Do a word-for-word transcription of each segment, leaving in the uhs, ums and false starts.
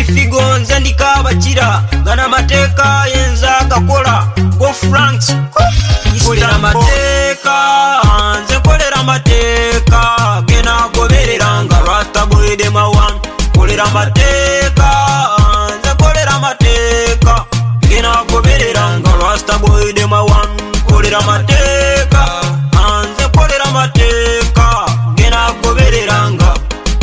figo nze ndikabakira gana mateeka yenza gakola go Franks kolera mateeka nze kolera mateeka gena goberera nga Rasta boy dem a one kolera mateeka nze kolera mateeka gena goberera nga Rasta boy dem a one kolera mateeka nze kolera mateeka gena goberera nga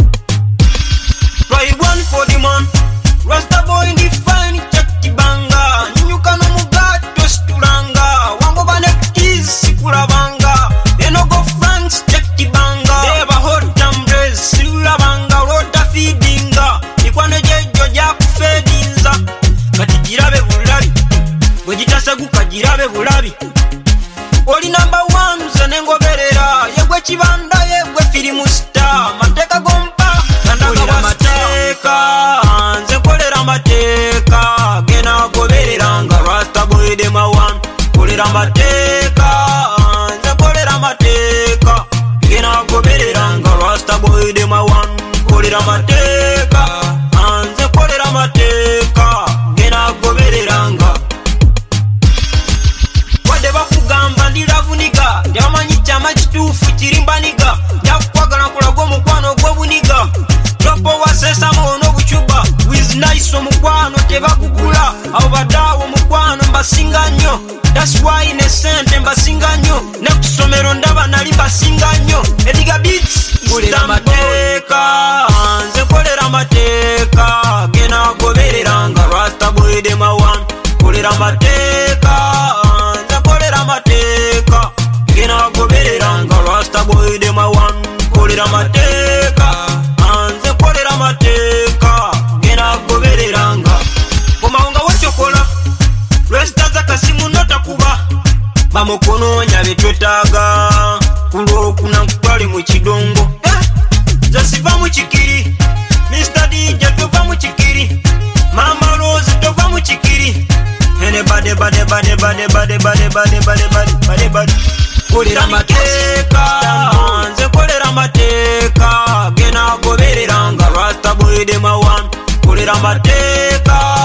try one for the man Rasta boy ndi fine check banga nyuka no mugato stulanga wango bane kiss kulabanga eno go Franks check banga eba hot tambrez silabanga rota feedinga ikwane jejo ja kufedinza kati girabe bulabi wejitasa gukagirabe bulabi oli number one zenengoberera yegwe kibanda yegwe filimu star mateka gompa kolera mateeka nze kolera mateeka gena goberera nga Rasta boy dem a one kolera mateeka nze kolera mateeka gena goberera nga Rasta boy dem a one kolera mateeka nze kolera mateeka gena goberera nga wadde bakugamba ndiravuniga ndamanyi kyama kituufu kirimbaniga njakukwagala nkulaga omukwano ogw'obuniga topo wasesamo n'obucuba with nice omukwano tebagugula abo badaawo omukwano mbasinga nnyo that's why ne sente mbasinga nnyo ne ku ssomero ndaba nali mbasinga nnyo ediga beats kolera mateeka nze kolera mateeka gena goberera nga Rasta boy dem a one kolera mateeka nze kolera mateeka gena goberera nga Rasta boy dem a one kolera mateeka nze kolera mateeka gena goberera nga komawonga wekyokola Rasta zakasimu notakuba bamukunoonya betwetaaga kulwokuna nkutwale mu kidongo nze siva mu kikiri Mister D J tova mu kikiri Mama Rose tova mu kikiri ene bade bade bade bade bade bade bade bade bade bade bade kolera mateeka nze kolera mateeka gena goberera nga Rasta boy dem a one kolera mateeka